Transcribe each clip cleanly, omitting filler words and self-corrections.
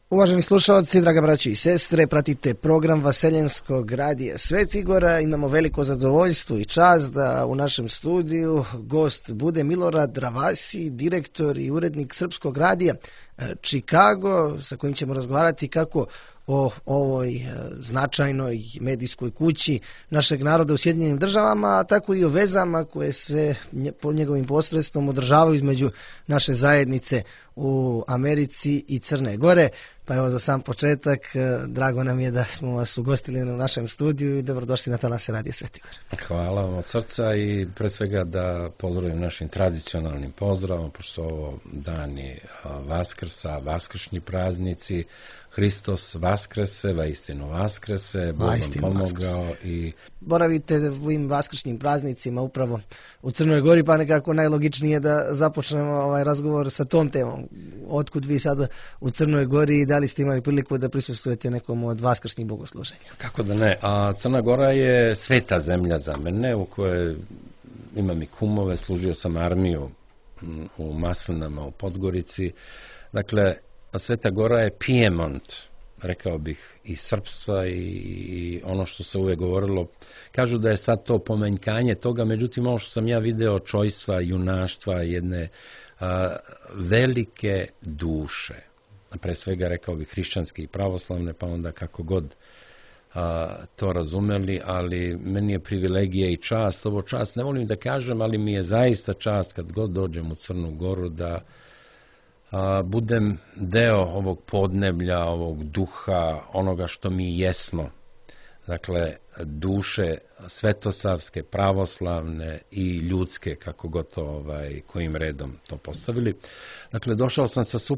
Uvaženi slušalci, draga braći i sestre, pratite program Vaseljenskog radija Svetigora. Imamo veliko zadovoljstvo i čast da u našem studiju gost bude Milorad Ravasi, direktor i urednik Srpskog radija Chicago, sa kojim ćemo razgovarati kako o ovoj značajnoj medijskoj kući našeg naroda u Sjedinjenim Državama, a tako i o vezama koje se po njegovim posredstvom održavaju između naše zajednice u Americi i Crne Gore. Pa evo, za sam početak, drago nam je da smo vas ugostili na našem studiju i dobrodošli na talase radija Svetigor. Hvala vam od srca i pre svega da pozdravim našim tradicionalnim pozdravom, pošto su ovo dani Vaskrsa, vaskršnji praznici. Hristos vaskrese, vaistinu vaskrese, Bog vam pomogao i... Boravite u ovim vaskršnjim praznicima upravo u Crnoj Gori, pa nekako najlogičnije da započnemo ovaj razgovor sa tom temom. Otkud vi sada u Crnoj Gori i da li ste imali priliku da prisustvujete nekom od vaskršnjih bogosluženja? Kako da ne, a Crna Gora je sveta zemlja za mene, u kojoj imam i kumove, služio sam armiju u Maslinama, u Podgorici. Dakle, Sveta Gora je Piemont, rekao bih, i srpstva i ono što se uvijek govorilo. Kažu da je sad to pomanjkanje toga, međutim ovo što sam ja video, čojstva, junaštva, jedne velike duše. Pre svega rekao bih hrišćanske i pravoslavne, pa onda kako god to razumeli, ali meni je privilegija i čast. Ovo čast ne volim da kažem, ali mi je zaista čast kad god dođem u Crnu Goru da budem deo ovog podneblja, ovog duha, onoga što mi jesmo. Dakle, duše svetosavske, pravoslavne i ljudske, kako god to, kojim redom to postavili. Dakle, došao sam sa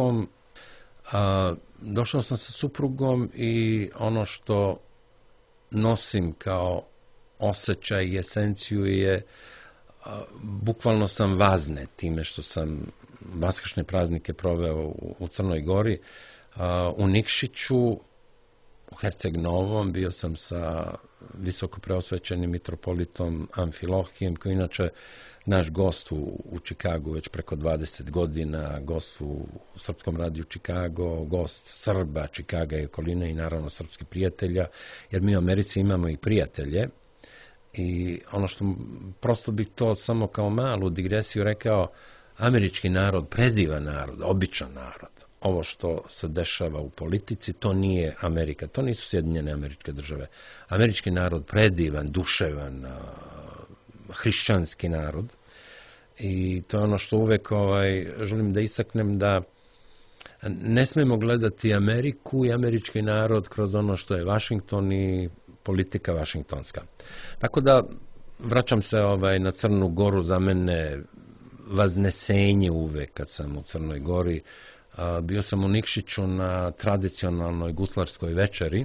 suprugom i ono što nosim kao osjećaj i esenciju je bukvalno sam vazne time što sam vaskršnje praznike proveo u Crnoj Gori. U Nikšiću, u Herceg Novom, bio sam sa visoko preosvećenim mitropolitom Amfilohijem, koji inače naš gost u Chicagu već preko 20 godina, gost u Srpskom radiju Chicago, gost Srba, Chicaga i okoline i naravno srpskih prijatelja, jer mi u Americi imamo i prijatelje. I ono što prosto bih to samo kao malu digresiju rekao, američki narod, predivan narod, običan narod. Ovo što se dešava u politici, to nije Amerika, to nisu Sjedinjene Američke Države. Američki narod, predivan, duševan, hrišćanski narod. I to je ono što uvek želim da istaknem, da ne smemo gledati Ameriku i američki narod kroz ono što je Vašington i politika vašingtonska. Tako da vraćam se na Crnu Goru, za mene vaznesenje uvek kad sam u Crnoj Gori. Bio sam u Nikšiću na tradicionalnoj guslarskoj večeri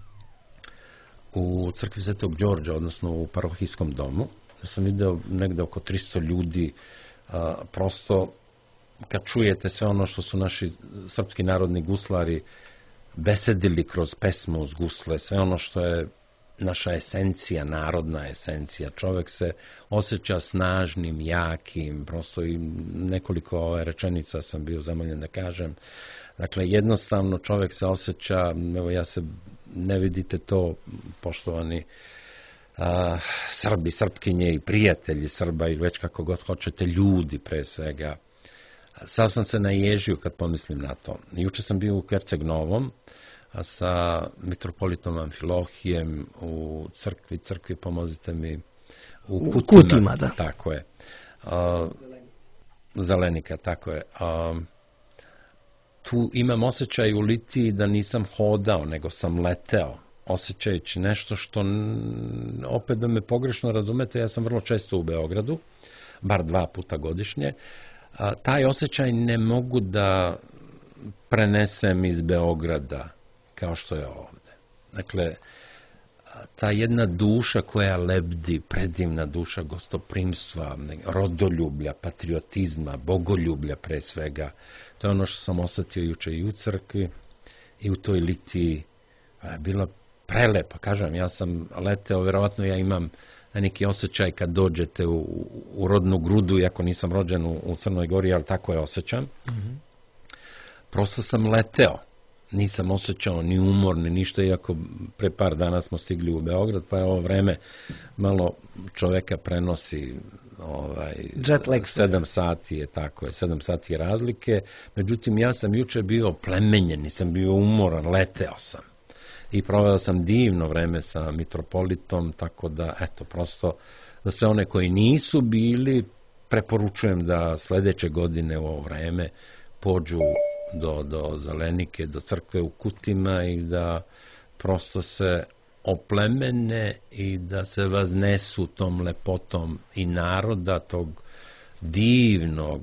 u crkvi Svetog Đorđa, odnosno u parohijskom domu. Ja sam video negde oko 300 ljudi, prosto kad čujete sve ono što su naši srpski narodni guslari besedili kroz pesmu uz gusle, sve ono što je naša esencija, narodna esencija. Čovjek se osjeća snažnim, jakim, prosto i nekoliko rečenica sam bio zamoljen da kažem. Dakle, jednostavno čovjek se osjeća, evo ja se, ne vidite to, poštovani Srbi, Srpkinje i prijatelji Srba, ili već kako god hoćete, ljudi pre svega. Sad sam se naježio kad pomislim na to. Juče sam bio u Herceg Novom, sa mitropolitom Amfilohijem u crkvi, pomozite mi, u Kutima, da. Tako je. Zelenika, tako je. Tu imam osjećaj u Litiji da nisam hodao, nego sam leteo, osjećajući nešto što, opet da me pogrešno razumete, ja sam vrlo često u Beogradu, bar 2 puta godišnje. Taj osjećaj ne mogu da prenesem iz Beograda kao što je ovde. Dakle, ta jedna duša koja lebdi, predivna duša gostoprimstva, rodoljublja, patriotizma, bogoljublja pre svega, to je ono što sam osjetio juče i u crkvi i u toj Litiji. Bilo prelepo, kažem, ja sam leteo, verovatno ja imam neki osjećaj kad dođete u rodnu grudu, iako nisam rođen u Crnoj Gori, ali tako je osjećam. Prosto sam leteo. nisam osjećao ni umor, ni ništa, iako pre par dana smo stigli u Beograd, pa je ovo vreme malo čoveka prenosi jet lag. 7 sati je tako, 7 sati je razlike. Međutim, ja sam juče bio plemenjen, nisam bio umoran, leteo sam. I proveo sam divno vreme sa mitropolitom, tako da, eto, prosto, za sve one koji nisu bili, preporučujem da sledeće godine u ovo vreme pođu do Zelenike, do crkve u Kutima i da prosto se oplemene i da se vaznesu tom lepotom i naroda, tog divnog,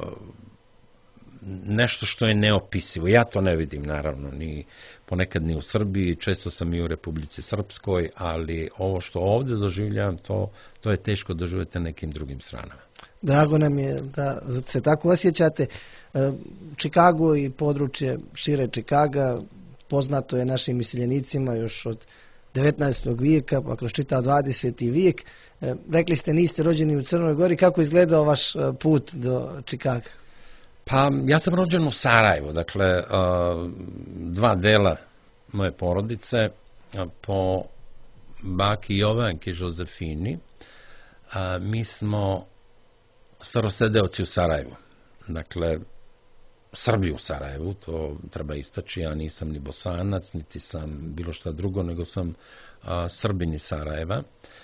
nešto što je neopisivo. Ja to ne vidim, naravno, ponekad ni u Srbiji, često sam i u Republici Srpskoj, ali ovo što ovde doživljavam, to je teško doživjeti na nekim drugim stranama. Drago nam je da se tako osjećate. Chicago i područje šire Chicaga poznato je našim iseljenicima još od 19. vijeka, pa kroz čitav 20. vijek. Rekli ste niste rođeni u Crnoj Gori. Kako izgledao vaš put do Chicaga? Pa, ja sam rođen u Sarajevu, dakle, dva dela moje porodice, po baki Jovanki Žozefini, mi smo starosedeoci u Sarajevu. Dakle, Srbi u Sarajevu, to treba istaći, ja nisam ni Bosanac, niti sam bilo šta drugo, nego sam Srbin iz Sarajeva.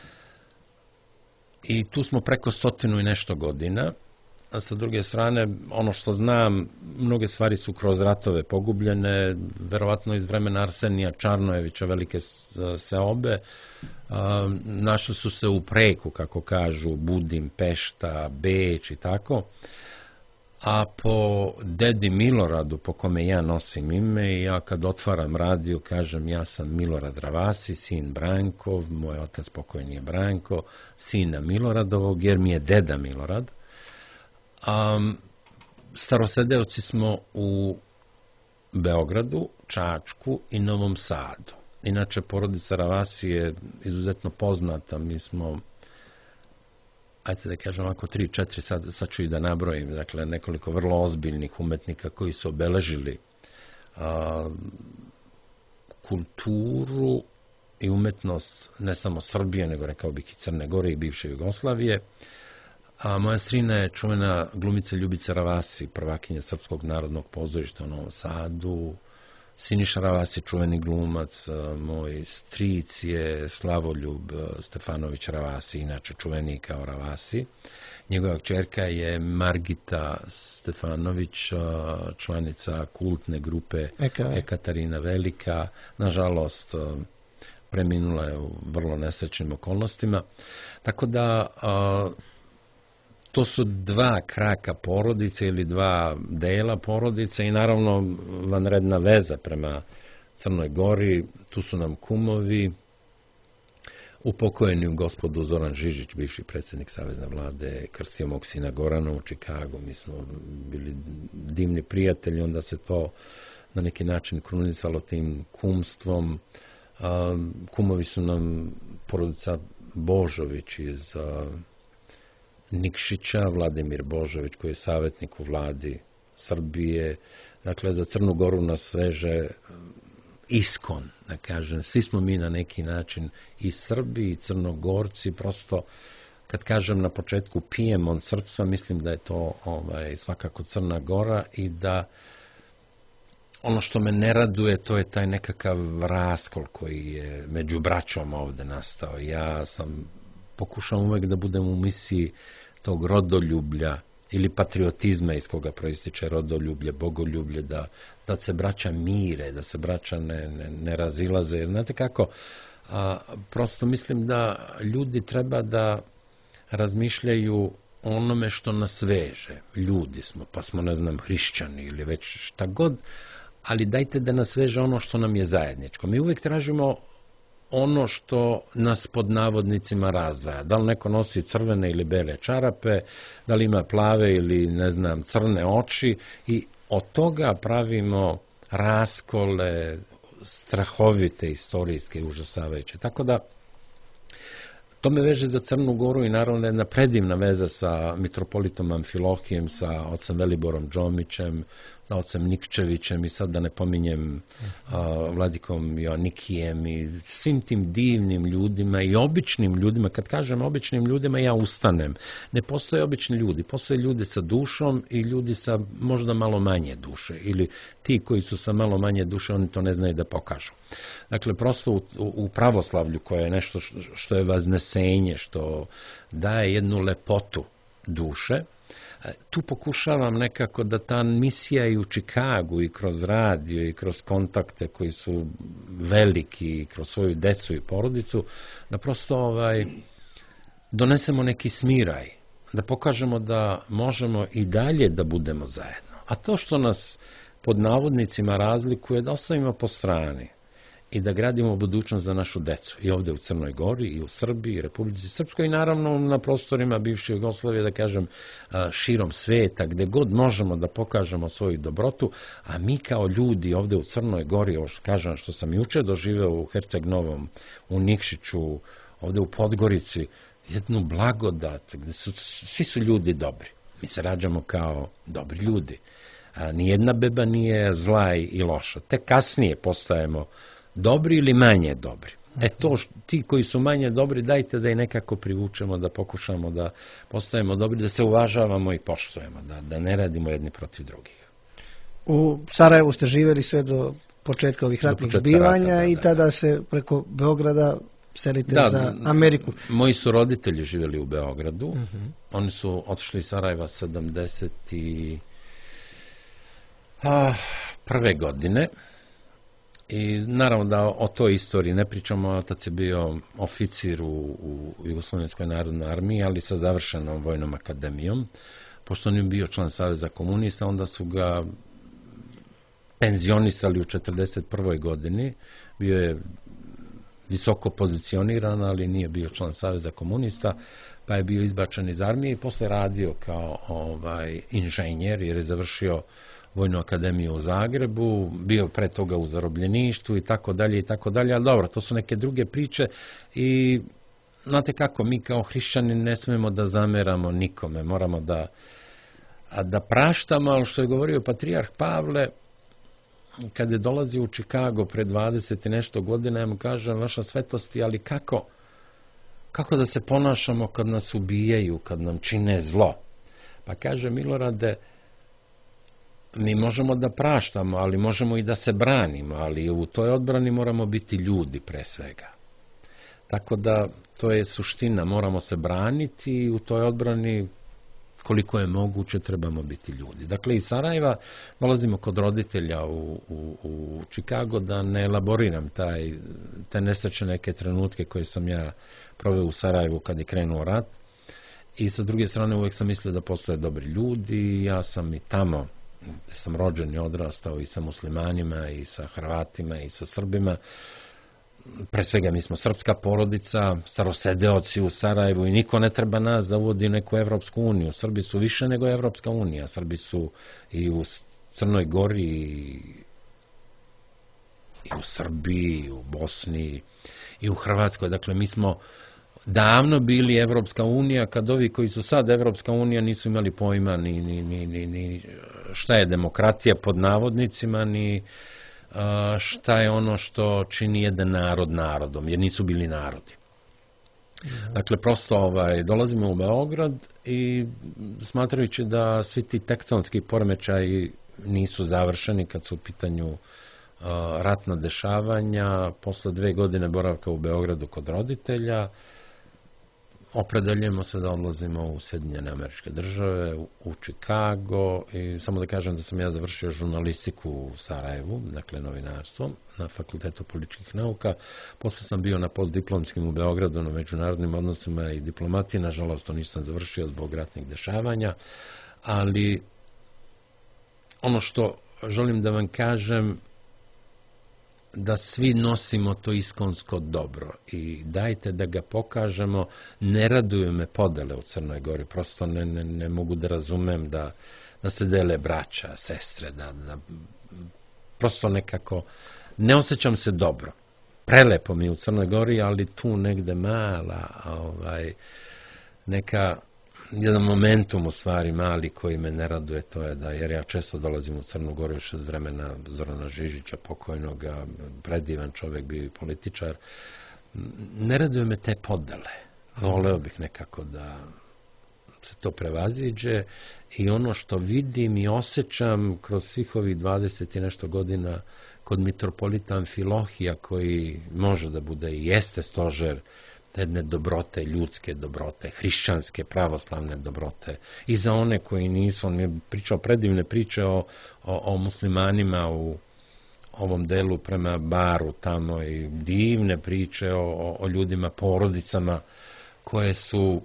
I tu smo preko 100 i nešto godina. A sa druge strane, ono što znam, mnoge stvari su kroz ratove pogubljene, verovatno iz vremena Arsenija Čarnojevića, velike seobe, našli su se u preku, kako kažu, Budimpešta, Beč i tako, a po dedi Miloradu, po kome ja nosim ime, i ja kad otvaram radio, kažem ja sam Milorad Ravasi, sin Brankov, moj otac pokojni je Branko, sina Miloradovog, jer mi je deda Milorad. Starosedeoci smo u Beogradu, Čačku i Novom Sadu. Inače, porodica Ravasi je izuzetno poznata. Mi smo, ajte da kažem ovako, 3-4, sad ću i da nabrojim, dakle, nekoliko vrlo ozbiljnih umetnika koji su obeležili kulturu i umetnost ne samo Srbije, nego rekao bih i Crne Gore i bivše Jugoslavije. A moja strina je čuvena glumica Ljubica Ravasi, prvakinja Srpskog narodnog pozorišta u Novom Sadu. Siniša Ravasi, čuveni glumac, moj stric je Slavoljub Stefanović Ravasi, inače čuveni kao Ravasi. Njegova kćerka je Margita Stefanović, članica kultne grupe Ekaterina Velika. Nažalost, preminula je u vrlo nesrećnim okolnostima. Tako da to su dva kraka porodice ili dva dela porodice i naravno vanredna veza prema Crnoj Gori. Tu su nam kumovi, upokojeni u gospodu Zoran Žižić, bivši predsjednik Savezne vlade, krstio mog sina Gorana u Čikagu. Mi smo bili divni prijatelji, onda se to na neki način krunisalo tim kumstvom. Kumovi su nam porodica Božović iz Nikšića, Vladimir Božović, koji je savjetnik u vladi Srbije. Dakle, za Crnu Goru nas veže iskon, da kažem. Svi smo mi na neki način i Srbi i Crnogorci, prosto kad kažem na početku Pijemont srpstva, mislim da je to svakako Crna Gora i da ono što me ne raduje, to je taj nekakav raskol koji je među braćom ovde nastao. Ja sam pokušavam uvek da budem u misiji tog rodoljublja ili patriotizma iz koga proističe rodoljublje, bogoljublje, da se braća mire, da se braća ne razilaze. Jer znate kako, prosto mislim da ljudi treba da razmišljaju onome što nas veže. Ljudi smo, pa smo, ne znam, hrišćani ili već šta god, ali dajte da nas veže ono što nam je zajedničko. Mi uvek tražimo ono što nas pod navodnicima razdvaja. Da li neko nosi crvene ili bele čarape, da li ima plave ili, ne znam, crne oči i od toga pravimo raskole, strahovite, istorijske i užasavajuće. Tako da, to me veže za Crnu Goru i naravno jedna predivna veza sa mitropolitom Amfilohijem, sa ocem Veliborom Džomićem, sa ocem Nikčevićem i sad da ne pominjem Vladikom Joannikijem i svim tim divnim ljudima i običnim ljudima. Kad kažem običnim ljudima, ja ustanem. Ne postoje obični ljudi, postoje ljudi sa dušom i ljudi sa možda malo manje duše. Ili ti koji su sa malo manje duše, oni to ne znaju da pokažu. Dakle, prosto u pravoslavlju, koje je nešto što je vaznesenje, što daje jednu lepotu duše, tu pokušavam nekako da ta misija i u Čikagu i kroz radio i kroz kontakte koji su veliki, kroz svoju decu i porodicu, da prosto donesemo neki smiraj, da pokažemo da možemo i dalje da budemo zajedno. A to što nas pod navodnicima razlikuje, da ostavimo po strani i da gradimo budućnost za našu decu. I ovdje u Crnoj Gori, i u Srbiji, i Republici Srpskoj, i naravno na prostorima bivše Jugoslavije, da kažem, širom sveta, gde god možemo da pokažemo svoju dobrotu, a mi kao ljudi ovdje u Crnoj Gori, kažem što sam juče doživeo u Herceg Novom, u Nikšiću, ovdje u Podgorici, jednu blagodat, gde svi su ljudi dobri. Mi se rađamo kao dobri ljudi. Nijedna beba nije zla i loša. Tek kasnije postajemo dobri ili manje dobri. Ti koji su manje dobri, dajte da i nekako privučemo, da pokušamo da postajemo dobri, da se uvažavamo i poštujemo, da ne radimo jedni protiv drugih. U Sarajevu ste živjeli sve do početka ovih ratnih zbivanja i tada se preko Beograda selite za Ameriku. Moji su roditelji živjeli u Beogradu. Oni su otišli iz Sarajeva 71. godine. I naravno da o toj istoriji ne pričamo, otac je bio oficir u Jugoslovenskoj narodnoj armiji, ali sa završenom vojnom akademijom. Pošto on je bio član Saveza komunista, onda su ga penzionisali u 41. godini. Bio je visoko pozicioniran, ali nije bio član Saveza komunista, pa je bio izbačen iz armije i posle radio kao inženjer, jer je završio Vojnu akademiju u Zagrebu, bio pre toga u zarobljeništvu i tako dalje i tako dalje, ali dobro, to su neke druge priče i znate kako, mi kao hrišćani ne smemo da zameramo nikome, moramo da praštamo, ali što je govorio patrijarh Pavle, kad je dolazio u Čikago pre 20 i nešto godina, ja mu kažem, vaša svetosti, ali kako da se ponašamo kad nas ubijaju, kad nam čine zlo? Pa kaže, Milorade, mi možemo da praštamo, ali možemo i da se branimo, ali u toj odbrani moramo biti ljudi pre svega. Tako da, to je suština, moramo se braniti i u toj odbrani, koliko je moguće, trebamo biti ljudi. Dakle, iz Sarajeva dolazimo kod roditelja u Čikago, da ne elaboriram te nesrećne neke trenutke koje sam ja proveo u Sarajevu kad je krenuo rat. I sa druge strane, uvijek sam mislio da postoje dobri ljudi, ja sam i tamo, sam rođen i odrastao i sa muslimanima i sa Hrvatima i sa Srbima. Pre svega mi smo srpska porodica, starosedeoci u Sarajevu i niko ne treba nas da uvodi neku Evropsku uniju. Srbi su više nego Evropska unija. Srbi su i u Crnoj Gori i u Srbiji, i u Bosni i u Hrvatskoj. Dakle, mi smo davno bili Evropska unija, kad ovi koji su sad Evropska unija nisu imali pojma ni šta je demokratija pod navodnicima, ni šta je ono što čini jedan narod narodom, jer nisu bili narodi. Dakle, prosto dolazimo u Beograd i smatrajući da svi ti tektonski poremećaji nisu završeni kad su u pitanju ratna dešavanja, posle 2 godine boravka u Beogradu kod roditelja, opredeljujemo se da odlazimo u Sjedinjene Američke Države, u Čikago i samo da kažem da sam ja završio žurnalistiku u Sarajevu, dakle novinarstvo, na Fakultetu političkih nauka. Posle sam bio na postdiplomskim u Beogradu na međunarodnim odnosima i diplomatiji, nažalost to nisam završio zbog ratnih dešavanja, ali ono što želim da vam kažem, da svi nosimo to iskonsko dobro i dajte da ga pokažemo. Ne raduju me podele u Crnoj Gori, prosto ne mogu da razumem da se dele braća, sestre, da prosto nekako ne osjećam se dobro. Prelepo mi u Crnoj Gori, ali tu negde mala neka jedan momentum u stvari mali koji me ne raduje, to je da, jer ja često dolazim u Crnu Goru još od vremena Zorana Žižića, pokojnoga, predivan čovjek, bio i političar. Ne raduje me te podele. Voleo bih nekako da se to prevaziđe i ono što vidim i osjećam kroz svih ovih 20 i nešto godina kod mitropolita Amfilohija, koji može da bude i jeste stožer jedne dobrote, ljudske dobrote, hrišćanske, pravoslavne dobrote. I za one koji nisu, on je pričao predivne priče o muslimanima u ovom delu prema Baru tamo i divne priče o ljudima, porodicama koje su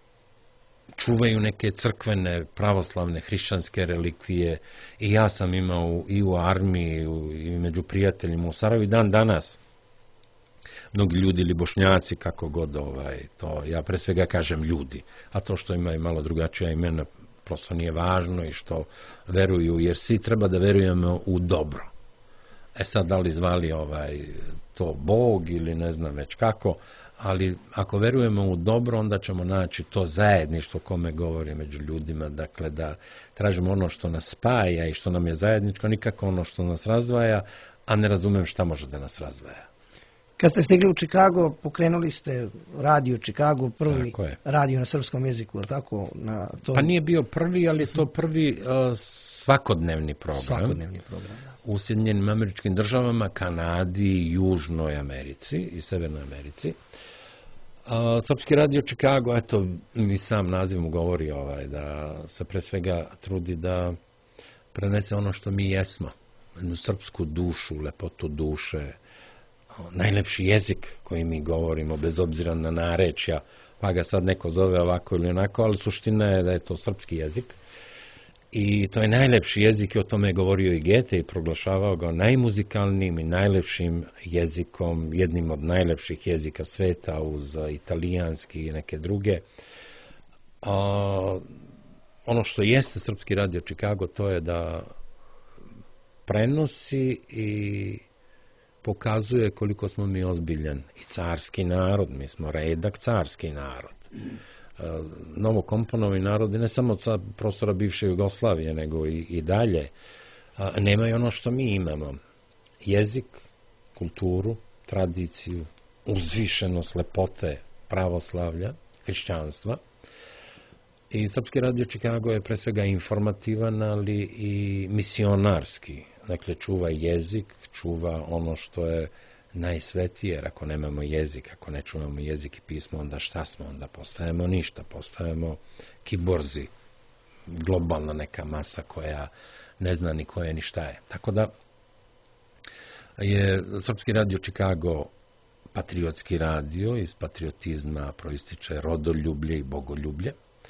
čuvaju neke crkvene, pravoslavne, hrišćanske relikvije. I ja sam imao i u armiji i među prijateljima u Sarajevu i dan danas. Mnogi ljudi ili Bošnjaci, kako god to, ja pre svega kažem ljudi, a to što imaju malo drugačija imena prosto nije važno i što veruju, jer svi treba da verujemo u dobro. Sad da li zvali to Bog ili ne znam već kako, ali ako verujemo u dobro, onda ćemo naći to zajedništvo kome govori među ljudima, dakle da tražimo ono što nas spaja i što nam je zajedničko, nikako ono što nas razdvaja, a ne razumem šta može da nas razdvaja. Kad ste stigli u Chicago, pokrenuli ste radio Chicago, prvi radio na srpskom jeziku, tako? Pa nije bio prvi, ali je to prvi svakodnevni program. Svakodnevni program, da. U Sjedinjenim Američkim Državama, Kanadi, Južnoj Americi i Severnoj Americi. Srpski radio Chicago, eto, mi sam naziv mu govori da se pre svega trudi da prenese ono što mi jesmo. Jednu srpsku dušu, lepotu duše, najlepši jezik koji mi govorimo, bez obzira na narečja, pa ga sad neko zove ovako ili onako, ali suština je da je to srpski jezik. I to je najlepši jezik i o tome je govorio i Goethe i proglašavao ga najmuzikalnijim i najlepšim jezikom, jednim od najlepših jezika sveta uz italijanski i neke druge. Ono što jeste Srpski radio Chicago, to je da prenosi i pokazuje koliko smo mi ozbiljan i carski narod, mi smo redak carski narod. Novokomponovi narodi, ne samo sa prostora bivše Jugoslavije, nego i dalje, nemaju ono što mi imamo. Jezik, kulturu, tradiciju, uzvišenost, lepote pravoslavlja, hrišćanstva. I Srpski radio Chicago je pre svega informativan, ali i misionarski. Dakle, čuva jezik, čuva ono što je najsvetije, jer ako nemamo jezik, ako ne čuvamo jezik i pismo, onda šta smo? Onda postajemo ništa, postajemo kiborzi, globalna neka masa koja ne zna ni ko je ni šta je. Tako da je Srpski radio Chicago patriotski radio, iz patriotizma proističe rodoljublje i bogoljublje.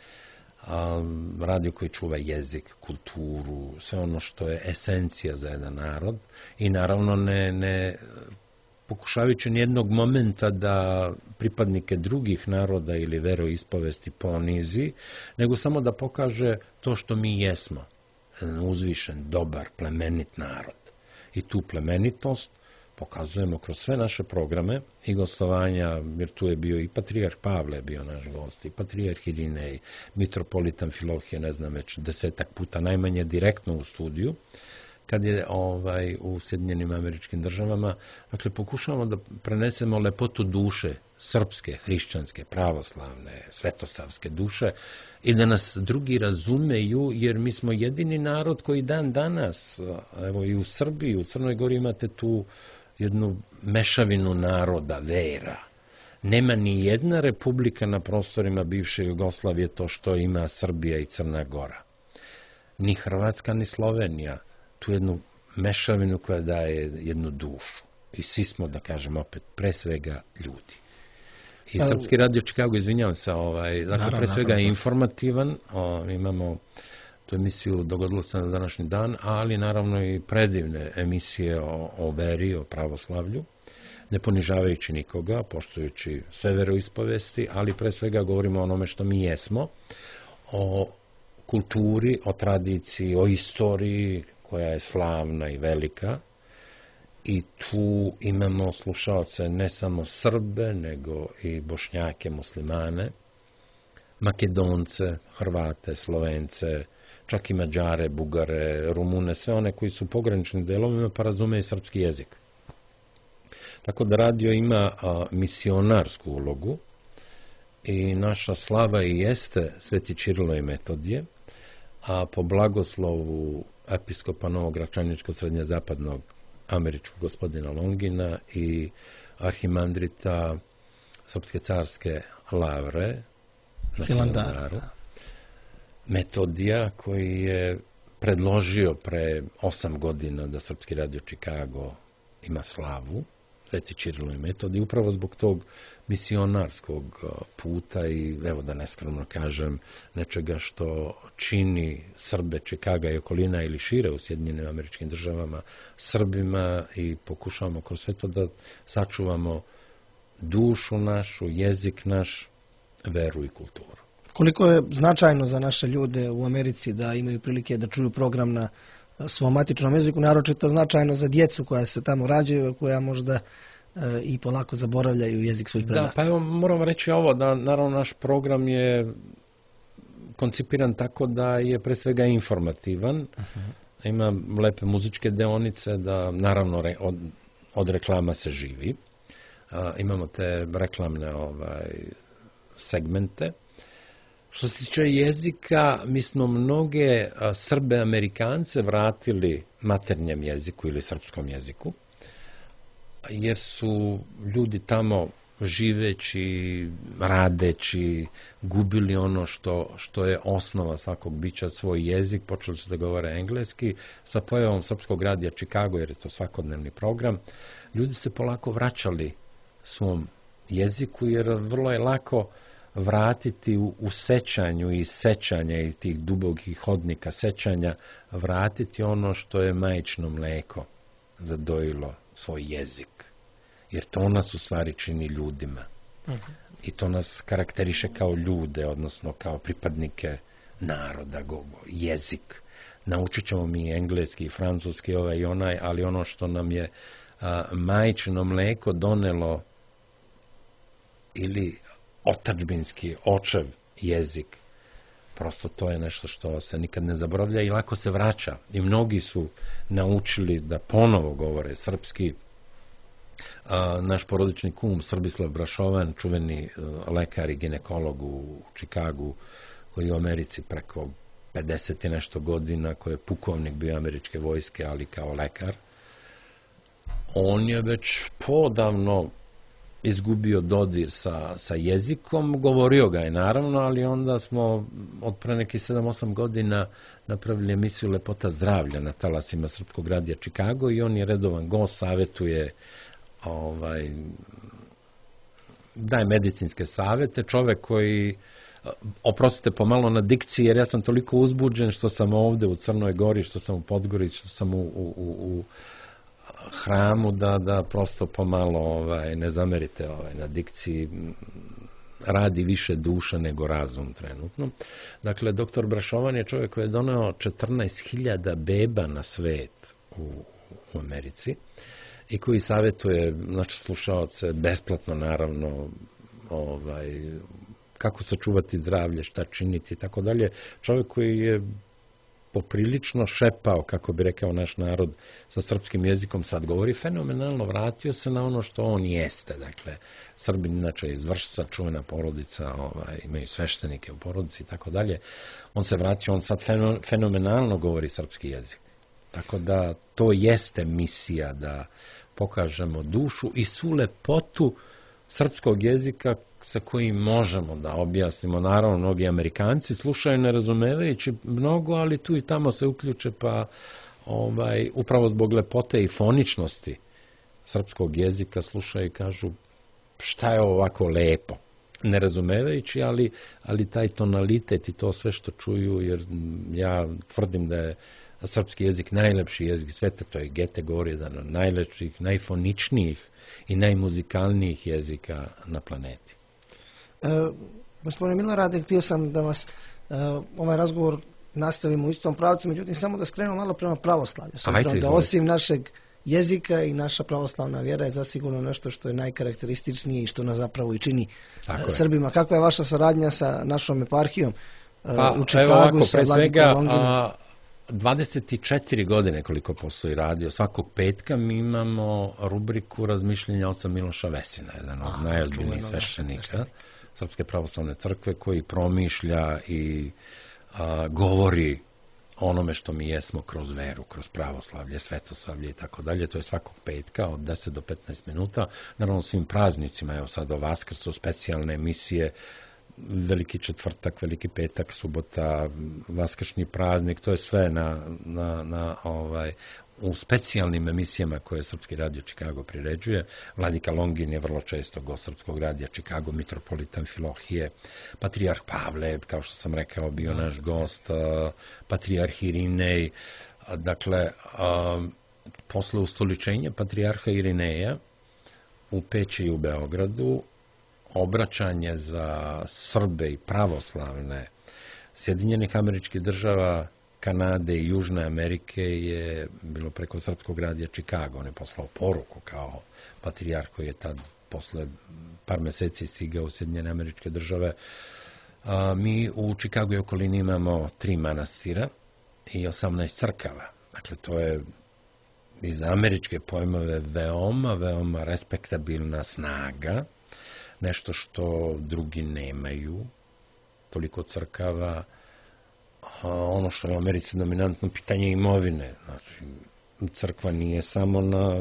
Radio koji čuva jezik, kulturu, sve ono što je esencija za jedan narod i naravno ne pokušavajući nijednog momenta da pripadnike drugih naroda ili veroispovesti ponizi, nego samo da pokaže to što mi jesmo. Uzvišen, dobar, plemenit narod. I tu plemenitost pokazujemo kroz sve naše programe i gostovanja, jer tu je bio i patrijarh Pavle bio naš gost, i patrijarh Irinej, mitropolit Amfilohije, ne znam već 10 puta najmanje direktno u studiju, kad je u Sjedinjenim Američkim Državama. Dakle, pokušavamo da prenesemo lepotu duše, srpske, hrišćanske, pravoslavne, svetosavske duše i da nas drugi razumeju, jer mi smo jedini narod koji dan danas, evo i u Srbiji, u Crnoj Gori imate tu jednu mešavinu naroda, vera. Nema ni jedna republika na prostorima bivše Jugoslavije to što ima Srbija i Crna Gora. Ni Hrvatska, ni Slovenija. Tu jednu mešavinu koja daje jednu dušu. I svi smo, da kažem opet, pre svega ljudi. I Srpski radio Chicago, izvinjavam se, dakle, pre svega je informativan, imamo tu emisiju, dogodilo se na današnji dan, ali naravno i predivne emisije o veri, o pravoslavlju, ne ponižavajući nikoga, poštujući sve veroispovesti, ali pre svega govorimo o onome što mi jesmo, o kulturi, o tradiciji, o istoriji koja je slavna i velika. I tu imamo slušaoce ne samo Srbe, nego i Bošnjake, muslimane, Makedonce, Hrvate, Slovence, čak i Mađare, Bugare, Rumune, sve one koji su u pograničnim delovima pa razumeju srpski jezik. Tako da radio ima misionarsku ulogu i naša slava i jeste Sveti Čirilo i Metodije, a po blagoslovu episkopa Novogračaničkog srednjezapadnog američkog gospodina Longina i arhimandrita Srpske carske Lavre na Hilandaru, Metodija, koji je predložio pre 8 godina da Srpski radio Čikago ima slavu, Sveti Čirilo i Metodije, upravo zbog tog misionarskog puta i, evo da neskromno kažem, nečega što čini Srbe Čikaga i okolina ili šire u Sjedinjenim Američkim Državama Srbima i pokušavamo kroz sve to da sačuvamo dušu našu, jezik naš, veru i kulturu. Koliko je značajno za naše ljude u Americi da imaju prilike da čuju program na svom matičnom jeziku, naročito značajno za djecu koja se tamo rađaju, koja možda i polako zaboravljaju jezik svojih predaka. Da, pa evo moram reći ovo, da naravno naš program je koncipiran tako da je pre svega informativan, ima lepe muzičke deonice, da naravno od reklama se živi. Imamo te reklamne segmente. Što se tiče jezika, mi smo mnoge Srbe Amerikance vratili maternjem jeziku ili srpskom jeziku, jer su ljudi tamo živeći, radeći, gubili ono što je osnova svakog bića, svoj jezik, počeli su da govore engleski. Sa pojavom Srpskog radija Čikago, jer je to svakodnevni program, ljudi se polako vraćali svom jeziku, jer vrlo je lako vratiti u sećanju i sećanja i tih dubokih hodnika sećanja, vratiti ono što je majčino mleko zadojilo svoj jezik. Jer to nas u stvari čini ljudima. I to nas karakteriše kao ljude, odnosno kao pripadnike naroda, jezik. Naučit ćemo mi engleski, francuski, ovaj i onaj, ali ono što nam je majčino mleko donelo ili otadžbinski, očev jezik, prosto to je nešto što se nikad ne zaboravlja i lako se vraća. I mnogi su naučili da ponovo govore srpski. Naš porodični kum Srbislav Brašovan, čuveni lekar i ginekolog u Čikagu, koji je u Americi preko 50 i nešto godina, koji je pukovnik bio američke vojske, ali kao lekar, on je već podavno izgubio dodir sa jezikom, govorio ga je naravno, ali onda smo od pre nekih 7-8 godina napravili emisiju Lepota zdravlja na talasima Srpskog radija Čikago i on je redovan gost, savjetuje, daje medicinske savjete, čovek koji, oprostite pomalo na dikciji, jer ja sam toliko uzbuđen što sam ovde u Crnoj Gori, što sam u Podgorici, što sam u hramu, da prosto pomalo ne zamerite na dikciji, radi više duša nego razum trenutno. Dakle, doktor Brašovan je čovjek koji je doneo 14.000 beba na svet u Americi i koji savjetuje naše slušaoce besplatno, naravno, kako sačuvati zdravlje, šta činiti i tako dalje. Čovjek koji je poprilično šepao, kako bi rekao naš narod, sa srpskim jezikom, sad govori fenomenalno, vratio se na ono što on jeste. Dakle, Srbin inače iz Vršca, čuvena porodica, imaju sveštenike u porodici i tako dalje. On se vratio, on sad fenomenalno govori srpski jezik. Tako da to jeste misija, da pokažemo dušu i svu lepotu srpskog jezika sa kojim možemo da objasnimo. Naravno, mnogi Amerikanci slušaju ne razumevajući mnogo, ali tu i tamo se uključe, pa upravo zbog lepote i foničnosti srpskog jezika slušaju i kažu šta je ovako lepo. Ne razumevajući, ali taj tonalitet i to sve što čuju, jer ja tvrdim da je srpski jezik najlepši jezik sveta, to je Gete govori, jedan od najlepših, najfoničnijih i najmuzikalnijih jezika na planeti. Gospodine Milorade, htio sam da vas ovaj razgovor nastavimo u istom pravcu, međutim samo da skrenemo malo prema pravoslavlju. Da osim našeg jezika i naša pravoslavna vjera je zasigurno nešto što je najkarakterističnije i što nas zapravo i čini Srbima. Kakva je vaša saradnja sa našom eparhijom u Čikagu? Pre svega, 24 godine koliko postoji radio, svakog petka mi imamo rubriku razmišljenja oca Miloša Vesina, jedan od najozbiljnijih sveštenika Srpske pravoslavne crkve, koji promišlja i govori onome što mi jesmo kroz veru, kroz pravoslavlje, svetoslavlje i tako dalje. To je svakog petka od 10 do 15 minuta. Naravno svim praznicima, evo sad o Vaskrsu, specijalne emisije, Veliki četvrtak, Veliki petak, subota, Vaskršnji praznik, to je sve u specijalnim emisijama koje Srpski radio Čikago priređuje. Vladika Longin je vrlo često gost Srpskog radija Čikago, mitropolit Amfilohije, patrijarh Pavle, kao što sam rekao, bio naš gost, patrijarh Irinej. Dakle, posle ustoličenja patrijarha Irineja u Peći i u Beogradu, obraćanje za Srbe i pravoslavne Sjedinjenih Američkih Država, Kanade i Južne Amerike je bilo preko Srpskog radija Čikago. On je poslao poruku kao patrijarh koji je tad posle par meseci stigao u Sjedinjene Američke Države. Mi u Čikagu i okolini imamo 3 manastira i 18 crkava. Dakle, to je iz američke pojmove veoma respektabilna snaga, nešto što drugi nemaju, toliko crkava. Ono što je u Americi dominantno pitanje imovine. Znači, crkva nije samo na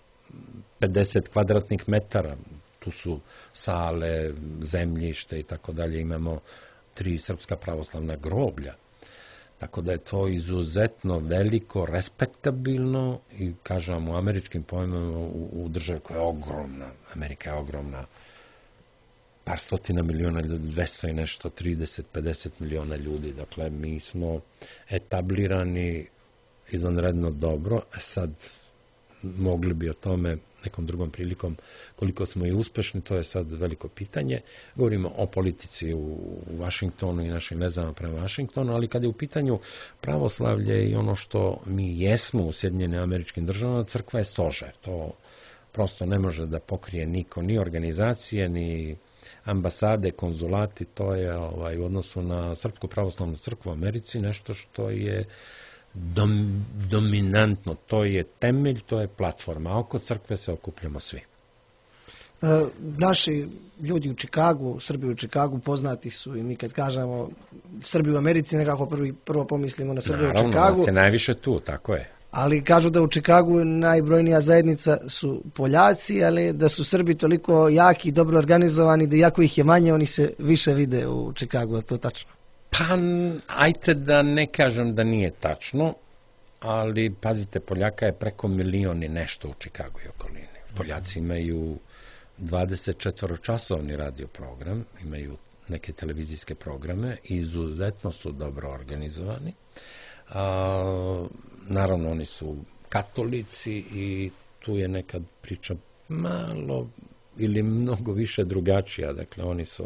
50 kvadratnih metara. Tu su sale, zemljište i tako dalje. Imamo 3 srpska pravoslavna groblja. Tako da je to izuzetno veliko, respektabilno i, kažem, u američkim pojmama u državi koja je ogromna. Amerika je ogromna. Par stotina miliona ljudi, 200 i nešto, 30-50 miliona ljudi. Dakle, mi smo etablirani izvanredno dobro. Sad, mogli bi o tome nekom drugom prilikom koliko smo i uspešni, to je sad veliko pitanje. Govorimo o politici u Vašingtonu i našim vezama prema Vašingtonu, ali kada je u pitanju pravoslavlje i ono što mi jesmo u Sjedinjenim Američkim Državama, crkva je stožer. To prosto ne može da pokrije niko, ni organizacije, ni ambasade, konzulati. To je u odnosu na Srpsku pravoslavnu crkvu u Americi nešto što je dominantno, to je temelj, to je platforma, a oko crkve se okupljamo svi. Naši ljudi u Čikagu, Srbi u Čikagu poznati su i mi kad kažemo Srbi u Americi nekako prvo pomislimo na Srbi u Čikagu. Naravno, nas je najviše tu, tako je. Ali kažu da u Čikagu najbrojnija zajednica su Poljaci, ali da su Srbi toliko jaki i dobro organizovani da iako ih je manje, oni se više vide u Čikagu, je to tačno? Pa, ajte da ne kažem da nije tačno, ali pazite, Poljaka je preko 1 milion i nešto u Čikagu i okolini. Poljaci imaju 24-časovni radio program, imaju neke televizijske programe, izuzetno su dobro organizovani. Naravno, oni su katolici i tu je nekad priča malo ili mnogo više drugačija. Dakle, oni su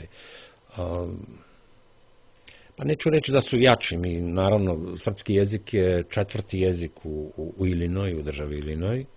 pa neću reći da su jači. Mi, naravno, srpski jezik je 4. jezik u Ilinoju, u državi Ilinoj.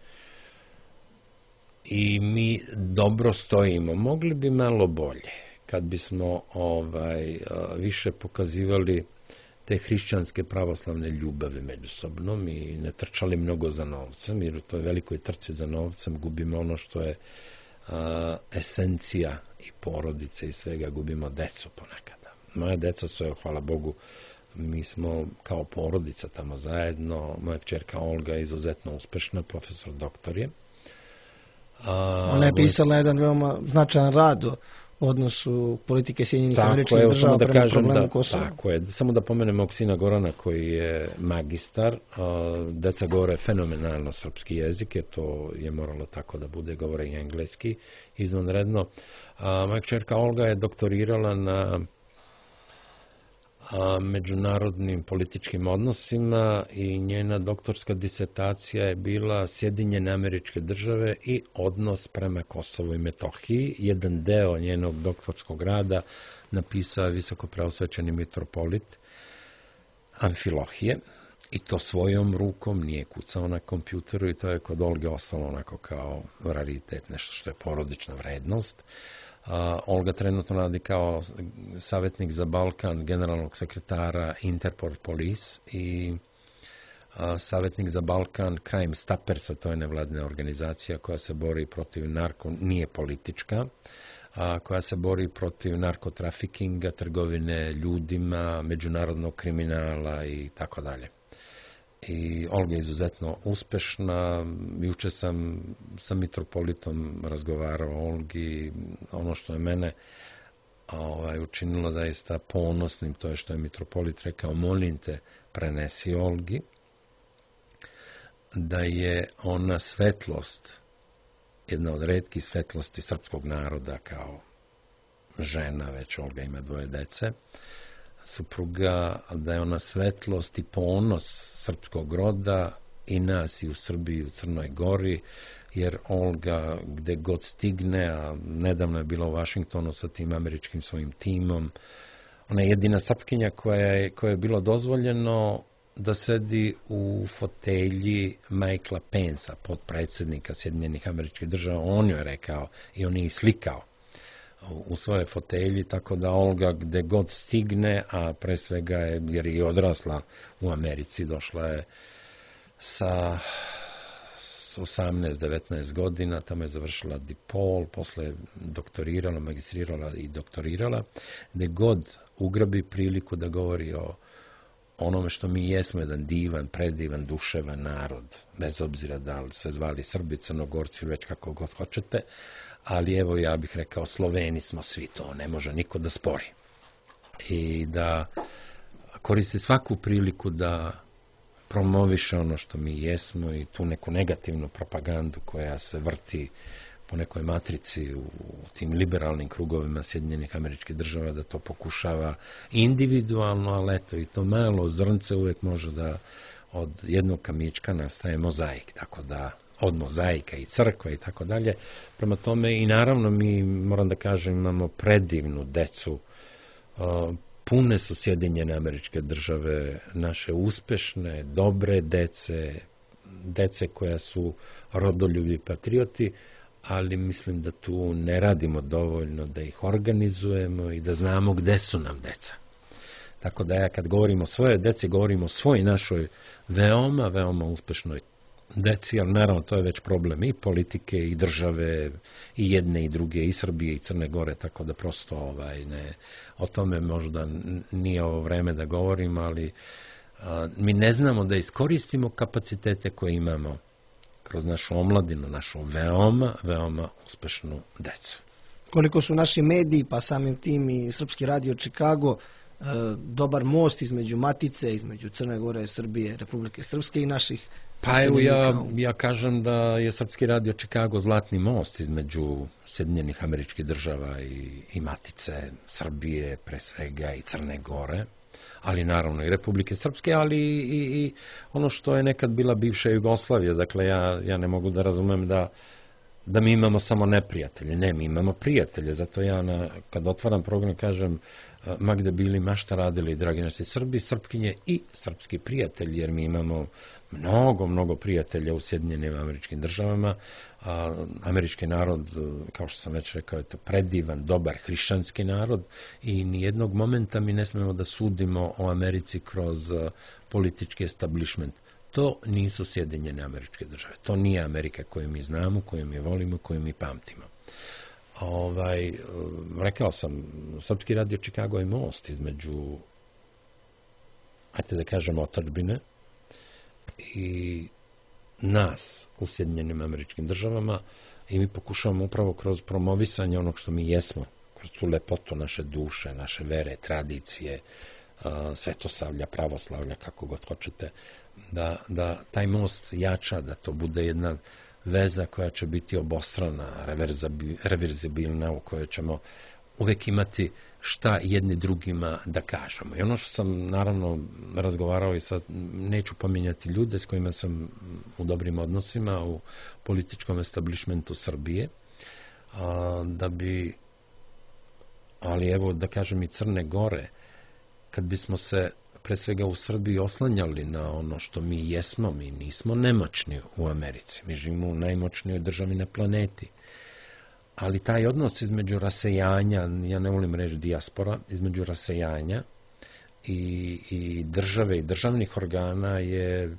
I mi dobro stojimo. Mogli bi malo bolje kad bismo više pokazivali te hrišćanske pravoslavne ljubave međusobno i ne trčali mnogo za novcem, jer u toj velikoj trci za novcem gubimo ono što je esencija i porodice i svega, gubimo decu ponekada. Moja deca su, hvala Bogu, mi smo kao porodica tamo zajedno. Moja kćerka Olga je izuzetno uspešna, profesor doktor je. Ona je pisala jedan veoma značajan rad o odnosu politike Sjedinjenih Američkih Država prema problemu Kosova. Tako je. Samo da pomenem mog sina Gorana koji je magistar. Deca govore fenomenalno srpski jezik, jer to je moralo tako da bude, govore i engleski izvanredno. Moja kćerka Olga je doktorirala na međunarodnim političkim odnosima i njena doktorska disertacija je bila Sjedinjene Američke Države i odnos prema Kosovu i Metohiji. Jedan deo njenog doktorskog rada napisao je visoko preosvećeni mitropolit Amfilohije I to svojom rukom, nije kucao na kompjuteru i to je kod Olge ostalo onako kao raritet, nešto što je porodična vrednost. Olga trenutno radi kao savjetnik za Balkan generalnog sekretara Interpol Police i savjetnik za Balkan Crime Stoppersa, to je nevladina organizacija koja se bori protiv nije politička, koja se bori protiv narkotrafikinga, trgovine ljudima, međunarodnog kriminala i tako dalje. I Olga je izuzetno uspešna. Juče sam sa mitropolitom razgovarao o Olgi. Ono što je mene učinilo zaista ponosnim, to je što je mitropolit rekao: molim te, prenesi Olgi da je ona svetlost, jedna od retkih svetlosti srpskog naroda, kao žena, već Olga ima 2 dece, supruga, da je ona svetlost i ponos srpskog roda i nas i u Srbiji i u Crnoj Gori, jer Olga gde god stigne, a nedavno je bila u Vašingtonu sa tim američkim svojim timom, ona je jedina Srpkinja koja je bilo dozvoljeno da sedi u fotelji Michaela Pensa, potpredsjednika Sjedinjenih Američkih Država. On joj je rekao i on je i slikao u svoje fotelji, tako da Olga gde god stigne, a pre svega je, jer je odrasla u Americi, došla je sa 18-19 godina, tamo je završila DePaul, posle je doktorirala, magistrirala i doktorirala, gde god ugrabi priliku da govori o onome što mi jesmo, jedan divan, predivan, duševan narod, bez obzira da li se zvali Srbi, Crnogorci, već kako god hoćete, ali evo ja bih rekao, Sloveni smo svi, to ne može niko da spori. I da koristi svaku priliku da promoviše ono što mi jesmo i tu neku negativnu propagandu koja se vrti po nekoj matrici u tim liberalnim krugovima Sjedinjenih Američkih Država, da to pokušava individualno, ali eto, i to malo zrnce uvek može da od jednog kamička nastaje mozaik, tako da od mozaika i crkva i tako dalje. Prema tome i naravno mi, moram da kažem, imamo predivnu decu, pune su Sjedinjene Američke Države naše uspešne, dobre dece koja su rodoljubi patrioti, ali mislim da tu ne radimo dovoljno da ih organizujemo i da znamo gde su nam deca. Tako da ja kad govorim o svoje deci, govorim o svoj našoj veoma, veoma uspešnoj deci, ali naravno to je već problem i politike i države i jedne i druge, i Srbije i Crne Gore, tako da prosto o tome možda nije ovo vreme da govorim, ali mi ne znamo da iskoristimo kapacitete koje imamo kroz našu omladinu, našu veoma, veoma uspešnu decu. Koliko su naši mediji, pa samim tim i Srpski radio Čikago, dobar most između Matice, između Crne Gore, Srbije, Republike Srpske i naših. Pa evo ja kažem da je Srpski radio Čikago zlatni most između Sjedinjenih Američkih Država i Matice, Srbije pre svega i Crne Gore, ali naravno i Republike Srpske, ali i ono što je nekad bila bivša Jugoslavija. Dakle, ja ne mogu da razumem da mi imamo samo neprijatelje. Ne, mi imamo prijatelje, zato ja kad otvaram program kažem ma gde bili, ma šta radili, dragi naši Srbi, Srpkinje i srpski prijatelji, jer mi imamo mnogo prijatelja u Sjedinjenim Američkim Državama. Američki narod, kao što sam već rekao, je to predivan, dobar, hrišćanski narod i nijednog momenta mi ne smemo da sudimo o Americi kroz politički establishment. To nisu Sjedinjene Američke Države. To nije Amerika koju mi znamo, koju mi volimo, koju mi pamtimo. Rekao sam, Srpski radio Čikago je most između, ajte da kažemo, otadžbine i nas u Sjedinjenim Američkim Državama i mi pokušavamo upravo kroz promovisanje onog što mi jesmo, kroz tu lepotu naše duše, naše vere, tradicije, svetosavlja, pravoslavlja, kako god hoćete, da taj most jača, da to bude jedna veza koja će biti obostrana, reverzibilna, u kojoj ćemo uvek imati šta jedni drugima da kažemo. I ono što sam naravno razgovarao i sad, neću pominjati ljude s kojima sam u dobrim odnosima u političkom establishmentu Srbije, ali evo da kažem i Crne Gore, kad bismo se pre svega u Srbiji, oslanjali na ono što mi jesmo. Mi nismo nemoćni u Americi. Mi živimo u najmoćnijoj državi na planeti. Ali taj odnos između rasejanja, ja ne volim reći dijaspora, između rasejanja i države i državnih organa je,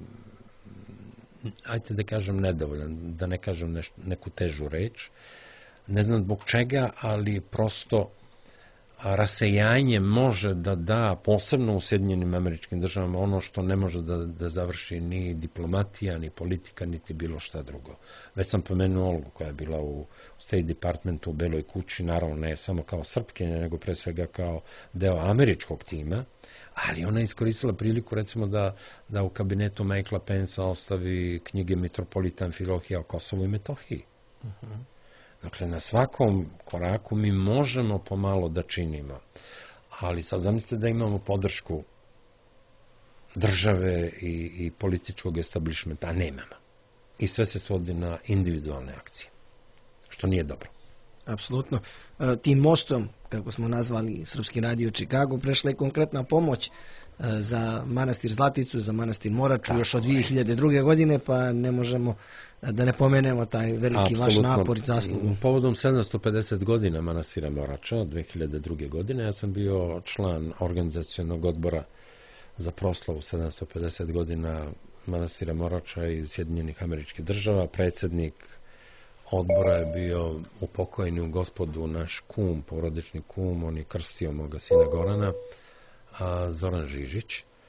ajde da kažem, nedovoljan, da ne kažem neku težu reč. Ne znam zbog čega, ali prosto rasejanje može da da, posebno u Sjedinjenim Američkim Državama, ono što ne može da završi ni diplomatija, ni politika, niti bilo šta drugo. Već sam pomenuo Olgu koja je bila u State Departmentu u Beloj kući, naravno ne samo kao Srpkinja, nego pre svega kao deo američkog tima, ali ona je iskoristila priliku, recimo, da u kabinetu Michaela Pensa ostavi knjige Mitropolita Amfilohija o Kosovu i Metohiji. Dakle, na svakom koraku mi možemo pomalo da činimo. Ali sad zamislite da imamo podršku države i političkog establishmenta, a nemamo. I sve se svodi na individualne akcije, što nije dobro. Apsolutno. Tim mostom, kako smo nazvali Srpski radio Čikago, prešla je konkretna pomoć za manastir Zlaticu, za manastir Moraču još od 2002. godine, pa ne možemo da ne pomenemo taj veliki vaš napor i zaslugu. Povodom 750 godina manastira Morača, 2002. godine, ja sam bio član organizacionog odbora za proslavu 750 godina manastira Morača iz Sjedinjenih Američkih Država. Predsjednik odbora je bio upokojeni u Gospodu naš kum, porodični kum, on je krstio moga sina Gorana, Zoran Žižić.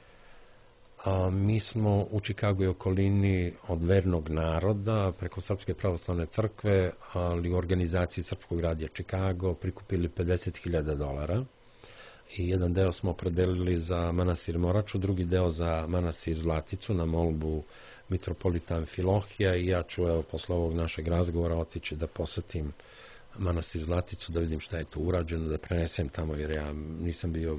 Mi smo u Čikagu i okolini od vernog naroda preko Srpske pravoslavne crkve, ali u organizaciji Srpskog radija Čikago prikupili $50.000 i jedan deo smo opredelili za manastir Moraču, drugi deo za manastir Zlaticu na molbu mitropolita Amfilohija i ja ću, evo, posle ovog našeg razgovora otići da posetim manastir Zlaticu, da vidim šta je tu urađeno, da prenesem tamo, jer ja nisam bio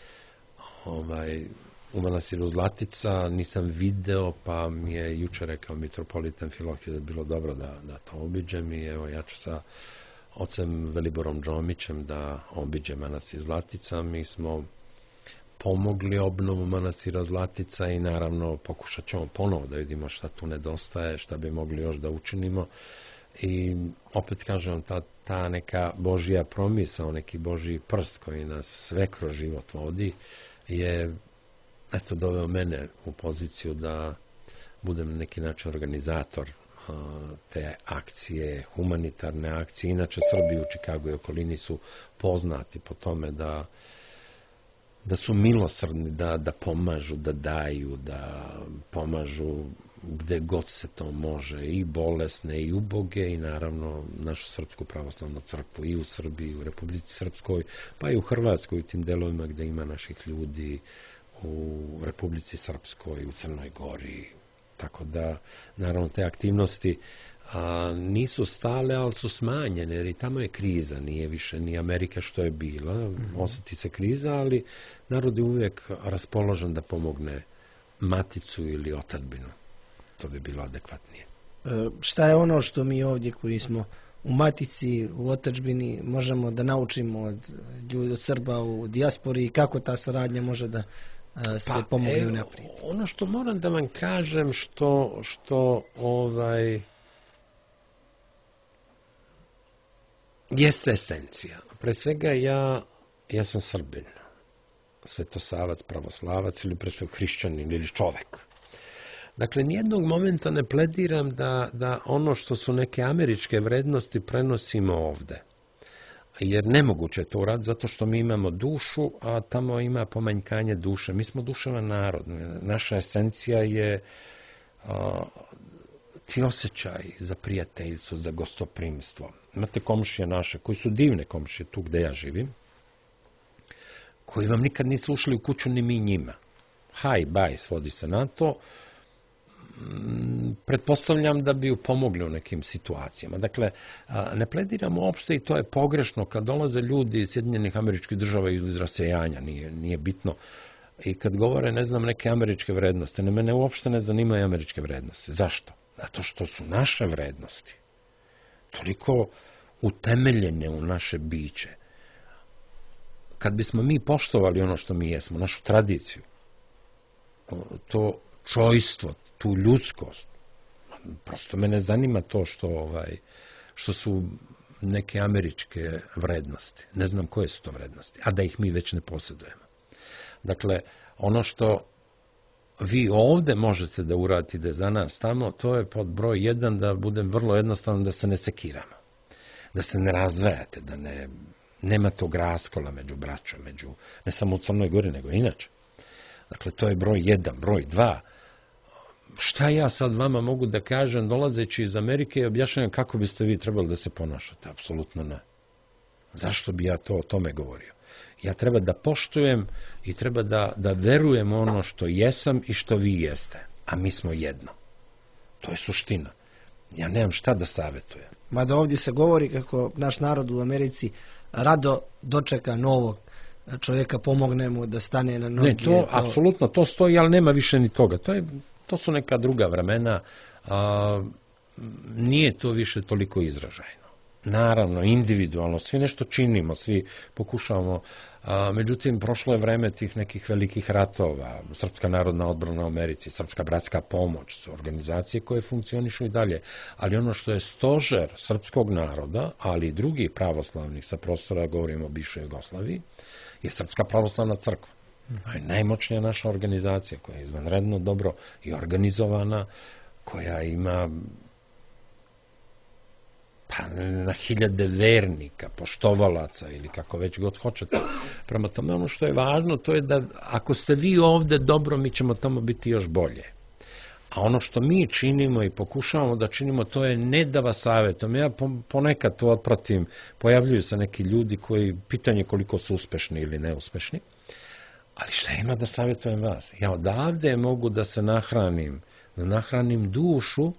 u manastiru Zlatica, nisam video, pa mi je jučer rekao mitropolita Amfilohije da je bilo dobro da to obiđem i evo ja ću sa ocem Veliborom Džomićem da obiđem manastir Zlatica. Mi smo pomogli obnovu manastira Zlatica i naravno pokušat ćemo ponovo da vidimo šta tu nedostaje, šta bi mogli još da učinimo. I opet kažem, ta neka Božja promisao, neki Božji prst koji nas sve kroz život vodi je doveo mene u poziciju da budem na neki način organizator te akcije, humanitarne akcije. Inače, Srbi u Čikagu i okolini su poznati po tome da su milosrdni, da pomažu, da daju, da pomažu gde god se to može, i bolesne, i uboge, i naravno našu Srpsku pravoslavnu crkvu i u Srbiji, u Republici Srpskoj, pa i u Hrvatskoj, u tim delovima gde ima naših ljudi, u Republici Srpskoj, u Crnoj Gori. Tako da, naravno, te aktivnosti nisu stale, ali su smanjene, jer i tamo je kriza, nije više ni Amerika što je bila, osjeti se kriza, ali narod je uvijek raspoložen da pomogne maticu ili otadbinu. To bi bilo adekvatnije. Šta je ono što mi ovdje koji smo u matici, u otadžbini, možemo da naučimo od ljudi, od Srba u dijaspori i kako ta saradnja može da se pomogne unaprijed? Ono što moram da vam kažem, što jeste esencija. Pre svega ja sam Srbin, svetosavac, pravoslavac ili pre svega hrišćanin ili čovek. Dakle, nijednog momenta ne plediram da ono što su neke američke vrednosti prenosimo ovde. Jer nemoguće je to uraditi zato što mi imamo dušu, a tamo ima pomanjkanje duše. Mi smo duševan narod. Naša esencija je ti osjećaj za prijateljstvo, za gostoprimstvo. Imate komšije naše, koji su divne komšije tu gde ja živim, koji vam nikad nisu ušli u kuću ni mi njima. Haj, baj, svodi se na to. Pretpostavljam da bi ju pomogli u nekim situacijama. Dakle, ne plediram uopšte i to je pogrešno kad dolaze ljudi iz Sjedinjenih Američkih Država iz rasejanja, nije bitno. I kad govore, ne znam, neke američke vrednosti, mene uopšte ne zanimaju američke vrednosti. Zašto? Zato što su naše vrednosti toliko utemeljene u naše biće. kad bismo mi poštovali ono što mi jesmo, našu tradiciju, to čojstvo, tu ljudskost, prosto me ne zanima to što su neke američke vrednosti. Ne znam koje su to vrednosti, a da ih mi već ne posjedujemo. Dakle, ono što vi ovde možete da uradite za nas tamo, to je pod broj 1 da budem vrlo jednostavno, da se ne sekiramo, da se ne razdvajate, da nema tog raskola među braćom, ne samo u Crnoj Gori, nego inače. Dakle, to je broj 1. Broj 2. Šta ja sad vama mogu da kažem dolazeći iz Amerike i objašnjam kako biste vi trebali da se ponašate? Apsolutno ne. Zašto bi ja to o tome govorio? Ja treba da poštujem i treba da verujem ono što jesam i što vi jeste. A mi smo jedno. To je suština. Ja nemam šta da savjetujem. Mada ovdje se govori kako naš narod u Americi rado dočeka novog čovjeka, pomogne mu da stane na noge. Ne, apsolutno, to stoji, ali nema više ni toga. To su neka druga vremena. Nije to više toliko izražajno. Naravno, individualno, svi nešto činimo, svi pokušavamo. Međutim, prošlo je vreme tih nekih velikih ratova, Srpska narodna odbrana u Americi, Srpska bratska pomoć, su organizacije koje funkcionišu i dalje. Ali ono što je stožer srpskog naroda, ali i drugih pravoslavnih sa prostora, govorimo o bivšoj Jugoslaviji, je Srpska pravoslavna crkva. To je najmoćnija naša organizacija koja je izvanredno dobro i organizovana, koja ima na hiljade vernika, poštovalaca ili kako već god hoćete. Prema tome, ono što je važno, to je da ako ste vi ovde dobro, mi ćemo tamo biti još bolje. A ono što mi činimo i pokušavamo da činimo, to je ne da vas savjetujem. Ja ponekad to otpratim, pojavljuju se neki ljudi koji, pitanje koliko su uspešni ili neuspešni, ali šta ima da savjetujem vas? Ja odavde mogu da se nahranim dušu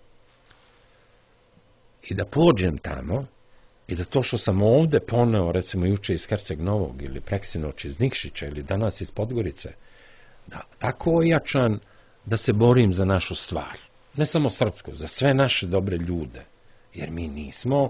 i da pođem tamo i da to što sam ovde poneo, recimo juče iz Herceg Novog ili preksinoć iz Nikšića ili danas iz Podgorice, da tako ojačan da se borim za našu stvar. Ne samo srpsku, za sve naše dobre ljude. Jer mi nismo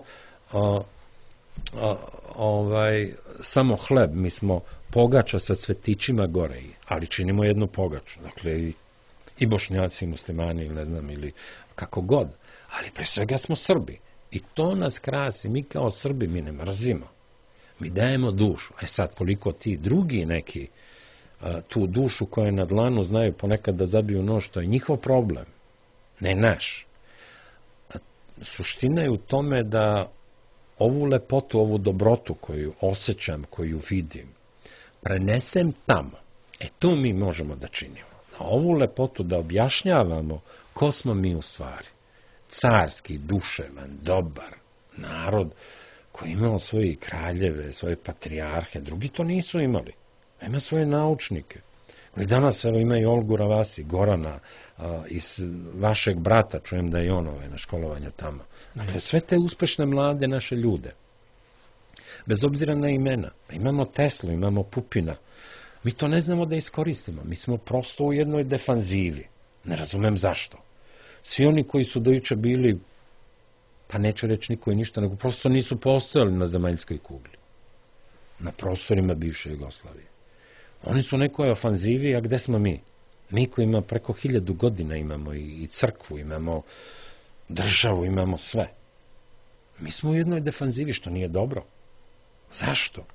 samo hleb, mi smo pogača sa cvetićima gore, ali činimo jednu pogaču. Dakle, i Bošnjaci, i muslimani, ne znam, ili kako god. Ali pre svega smo Srbi. I to nas krasi. Mi kao Srbi, mi ne mrzimo. Mi dajemo dušu. Sad, koliko ti drugi neki tu dušu koja je na dlanu znaju ponekad da zabiju nož, to je njihov problem. Ne naš. Suština je u tome da ovu lepotu, ovu dobrotu koju osjećam, koju vidim, prenesem tamo. To mi možemo da činimo. A ovu lepotu da objašnjavamo ko smo mi u stvari. Carski, duševan, dobar narod koji imao svoje kraljeve, svoje patrijarhe, drugi to nisu imali. Ima svoje naučnike, koji danas imaju Olgu Ravasi, Gorana, iz vašeg brata, čujem da je on na školovanju tamo. Dakle, sve te uspešne mlade naše ljude. Bez obzira na imena. Imamo Teslu, imamo Pupina. Mi to ne znamo da iskoristimo. Mi smo prosto u jednoj defanzivi. Ne razumem zašto. Svi oni koji su dojuče bili, pa neću reći niko i ništa, nego prosto nisu postojali na zemaljskoj kugli. Na prostorima bivše Jugoslavije. Oni su u nekoj ofanzivi, a gde smo mi? Mi koji ima preko 1000 godina imamo i crkvu, imamo državu, imamo sve. Mi smo u jednoj defanzivi, što nije dobro. Zašto?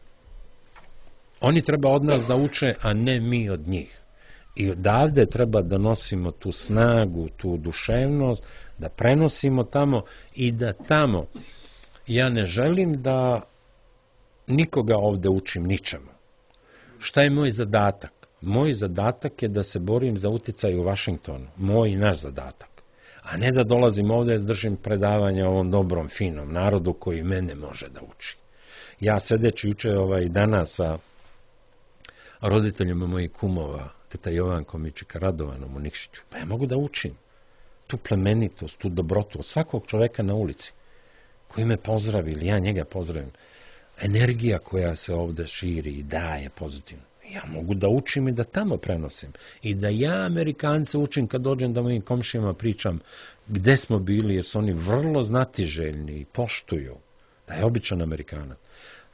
Oni treba od nas da uče, a ne mi od njih. I odavde treba da nosimo tu snagu, tu duševnost, da prenosimo tamo i da tamo. Ja ne želim da nikoga ovde učim ničemu. Šta je moj zadatak? Moj zadatak je da se borim za uticaj u Vašingtonu. Moj i naš zadatak. A ne da dolazim ovde da držim predavanja ovom dobrom, finom narodu koji mene može da uči. Ja sedeći juče danas sa roditeljima mojih kumova, teta Jovankom i čika Radovanom u Nikšiću, pa ja mogu da učim tu plemenitost, tu dobrotu od svakog čoveka na ulici koji me pozdravi ili ja njega pozdravim. Energija koja se ovde širi i daje pozitivno. Ja mogu da učim i da tamo prenosim. I da ja Amerikance učim kad dođem da mojim komšijama pričam gde smo bili, jer su oni vrlo znatiželjni i poštuju. Da je običan Amerikanac.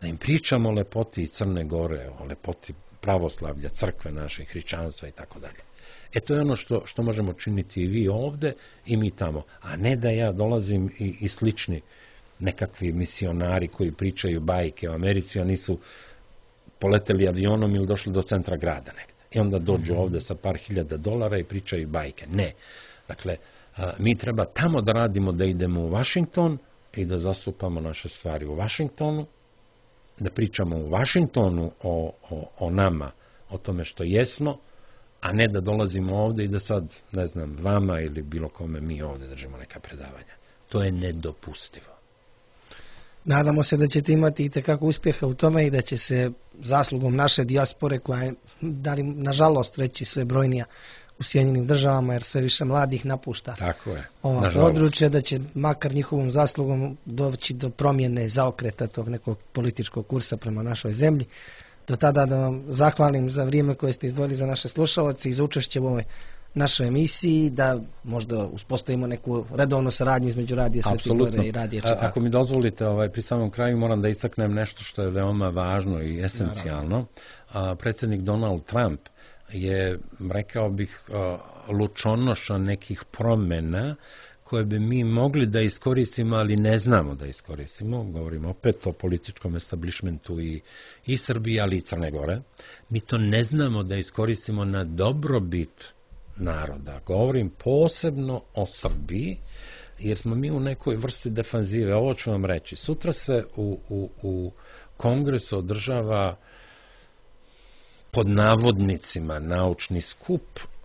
Da im pričamo o lepoti Crne Gore, o lepoti pravoslavlja, crkve naše, hrišćanstva i tako dalje. To je ono što možemo činiti i vi ovde i mi tamo. A ne da ja dolazim i slični nekakvi misionari koji pričaju bajke o Americi, a nisu poleteli avionom ili došli do centra grada negde. I onda dođu ovde sa par $1000 i pričaju bajke. Ne. Dakle, mi treba tamo da radimo, da idemo u Vašington i da zastupamo naše stvari u Vašingtonu, da pričamo u Vašingtonu o nama, o tome što jesmo, a ne da dolazimo ovde i da sad, ne znam, vama ili bilo kome mi ovde držimo neka predavanja. To je nedopustivo. Nadamo se da ćete imati itekako uspjeha u tome i da će se zaslugom naše dijaspore, koja je, nažalost, reći sve brojnija u Sjedinjenim Državama, jer sve više mladih napušta ova područja, da će makar njihovom zaslugom doći do promjene zaokreta tog nekog političkog kursa prema našoj zemlji. Do tada da vam zahvalim za vrijeme koje ste izdvojili za naše slušalce i za učešće u ovoj našoj emisiji, da možda uspostavimo neku redovnu saradnju između Radija Sveti Gore i Radija Čikako. Ako mi dozvolite, pri samom kraju moram da istaknem nešto što je veoma važno i esencijalno. Predsjednik Donald Trump je, rekao bih, lučonoša nekih promjena koje bi mi mogli da iskoristimo, ali ne znamo da iskoristimo. Govorimo opet o političkom establishmentu i Srbije, ali i Crne Gore. Mi to ne znamo da iskoristimo na dobrobit naroda. Govorim posebno o Srbiji, jer smo mi u nekoj vrsti defanzive. Ovo ću vam reći. Sutra se u Kongresu održava pod navodnicima naučni skup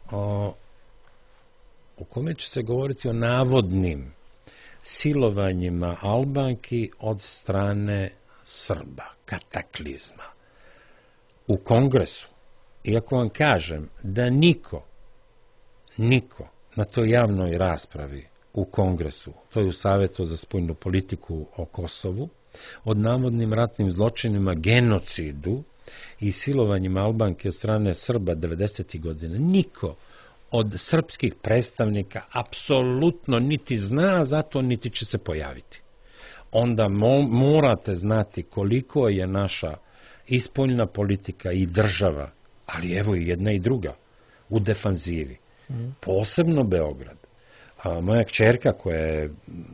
u kome će se govoriti o navodnim silovanjima Albanki od strane Srba. Kataklizma. U Kongresu, iako vam kažem da niko na toj javnoj raspravi u Kongresu, to je u Savetu za spoljnu politiku o Kosovu, od navodnim ratnim zločinima, genocidu i silovanjima Albanke od strane Srba 90. godina, niko od srpskih predstavnika apsolutno niti zna za to, niti će se pojaviti. Onda morate znati koliko je naša i spoljna politika i država, ali evo i jedna i druga, u defanzivi. Posebno Beograd. Moja kćerka, koja je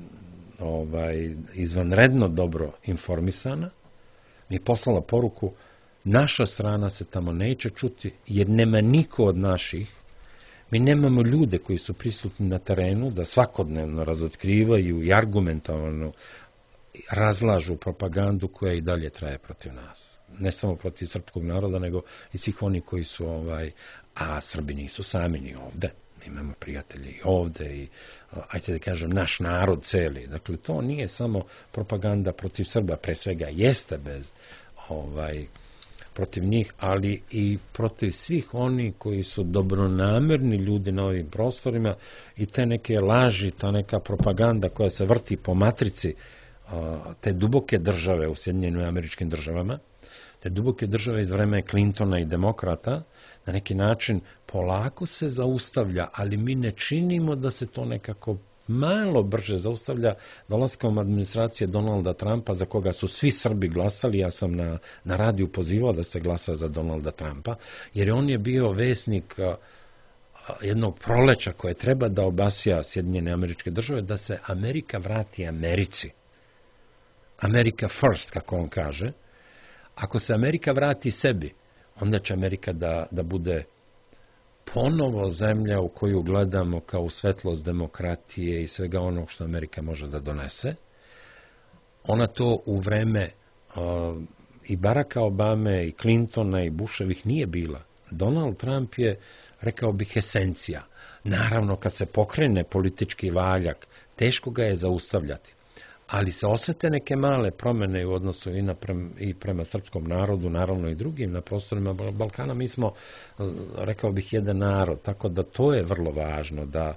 izvanredno dobro informisana, mi je poslala poruku: naša strana se tamo neće čuti, jer nema niko od naših. Mi nemamo ljude koji su prisutni na terenu da svakodnevno razotkrivaju i argumentovano razlažu propagandu koja i dalje traje protiv nas. Ne samo protiv srpskog naroda, nego i svih oni koji su, a Srbi nisu sami ni ovde. Mi imamo prijatelji i ovde i, ajte da kažem, naš narod celi. Dakle, to nije samo propaganda protiv Srba, pre svega jeste bez protiv njih, ali i protiv svih oni koji su dobronamerni ljudi na ovim prostorima i te neke laži, ta neka propaganda koja se vrti po matrici te duboke države u Sjedinjenim Američkim Državama, te duboke države iz vremena Clintona i demokrata, na neki način polako se zaustavlja, ali mi ne činimo da se to nekako malo brže zaustavlja dolaskom administracije Donalda Trumpa, za koga su svi Srbi glasali. Ja sam na radiju pozivao da se glasa za Donalda Trumpa, jer on je bio vesnik jednog proleća koje treba da obasja Sjedinjene Američke Države, da se Amerika vrati Americi. America first, kako on kaže. Ako se Amerika vrati sebi, onda će Amerika da bude ponovo zemlja u koju gledamo kao u svetlost demokratije i svega onog što Amerika može da donese. Ona to u vreme i Baracka Obame i Clintona i Bushevih nije bila. Donald Trump je, rekao bih, esencija. Naravno, kad se pokrene politički valjak, teško ga je zaustavljati. Ali se osete neke male promjene u odnosu i prema srpskom narodu, naravno i drugim na prostorima Balkana. Mi smo, rekao bih, jedan narod, tako da to je vrlo važno, da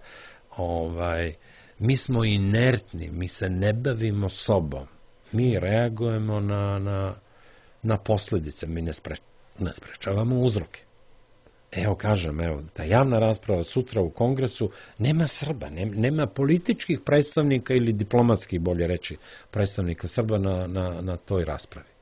mi smo inertni, mi se ne bavimo sobom, mi reagujemo na posljedice, mi ne sprečavamo uzroke. Evo kažem, ta javna rasprava sutra u Kongresu, nema Srba, nema političkih predstavnika ili diplomatskih, bolje reći, predstavnika Srba na toj raspravi.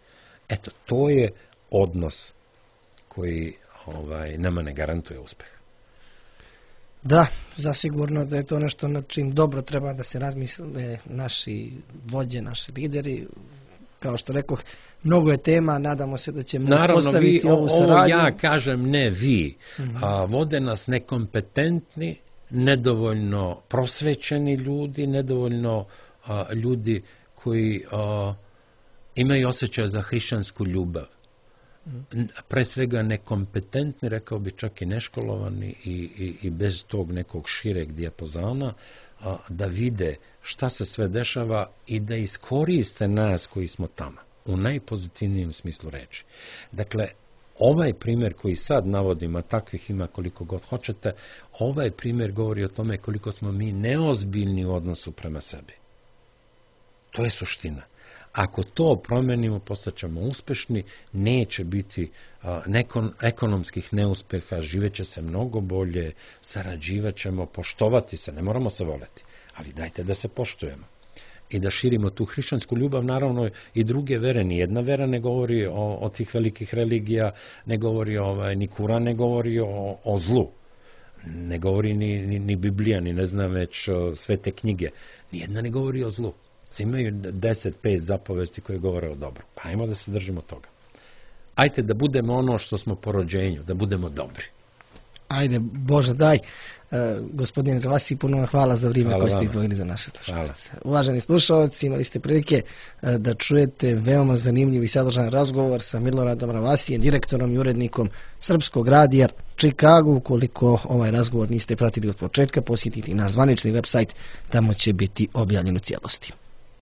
Eto, to je odnos koji nama ne garantuje uspeh. Da, zasigurno da je to nešto nad čim dobro treba da se razmisle naši vođe, naši lideri. Kao što rekoh, mnogo je tema, nadamo se da ćemo postaviti ovu saradnju. Ovo ja kažem, ne vi. Vode nas nekompetentni, nedovoljno prosvećeni ljudi, nedovoljno ljudi koji imaju osjećaj za hrišćansku ljubav. Pre svega nekompetentni, rekao bi čak i neškolovani i bez tog nekog šireg dijapazona, da vide šta se sve dešava i da iskoriste nas koji smo tamo, u najpozitivnijem smislu reči. Dakle, ovaj primjer koji sad navodimo, takvih ima koliko god hoćete, ovaj primjer govori o tome koliko smo mi neozbiljni u odnosu prema sebi. To je suština. Ako to promenimo, postaćemo uspešni, neće biti ekonomskih neuspeha, živeće se mnogo bolje, sarađivat ćemo, poštovati se, ne moramo se voleti, ali dajte da se poštujemo i da širimo tu hrišćansku ljubav, naravno i druge vere. Nijedna vera ne govori o tih velikih religija, ne govori ni Kuran, ne govori o zlu, ne govori ni Biblija, ni ne znam već svete knjige, nijedna ne govori o zlu. Imaju 10-5 zapovesti koje govore o dobru. Pa ajmo da se držimo toga. Ajde da budemo ono što smo po rođenju, da budemo dobri. Ajde, Bože daj. Gospodine Ravasi, puno hvala za vrijeme koje ste izdvojili za naše slušalce. Uvaženi slušalci, imali ste prilike da čujete veoma zanimljiv i sadržajan razgovor sa Miloradom Ravasijem, direktorom i urednikom Srpskog radija Chicago. Ukoliko ovaj razgovor niste pratili od početka, posjetite naš zvanični website, tamo će biti objavljen u cijelosti.